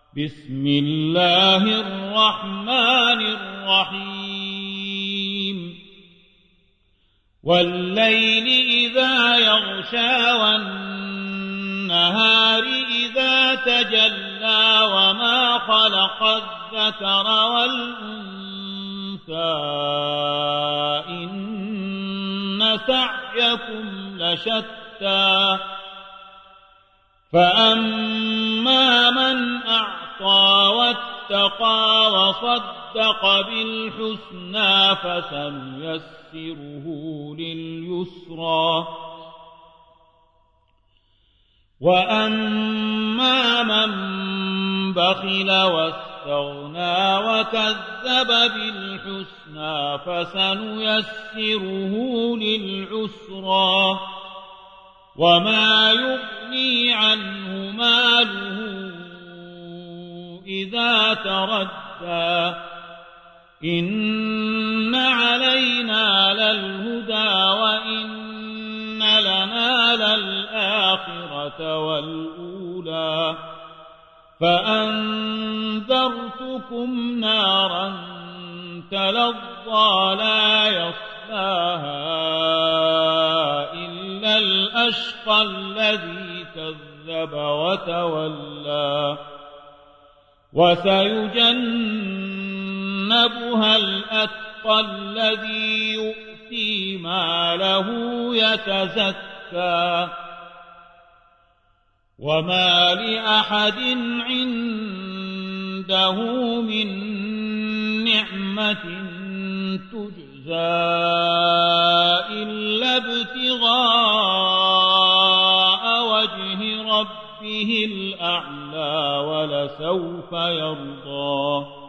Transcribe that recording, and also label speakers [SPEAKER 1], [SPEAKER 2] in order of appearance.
[SPEAKER 1] بسم الله الرحمن الرحيم والليل إذا يغشى والنهار إذا تجلى وما خلق الذكر والأنثى إن سعيكم لشتى فأما من أعطى واتقى وصدق بالحسنى فسنيسره لليسرى وأما من بخل واستغنى وكذب بالحسنى فسنيسره للعسرى وما يغني عنه ماله إذا تردى إن علينا للهدى وإن لنا للآخرة والأولى فأنذرتكم نارا تلظى لا يصلاها إلا الأشقى الذي كذب وتولى وسيجنبها الأتقى الذي يؤتي ماله يتزكى وما لأحد عنده من نعمة تجزى إلا ابتغاء وجه ربه الأعلى ولسوف يرضى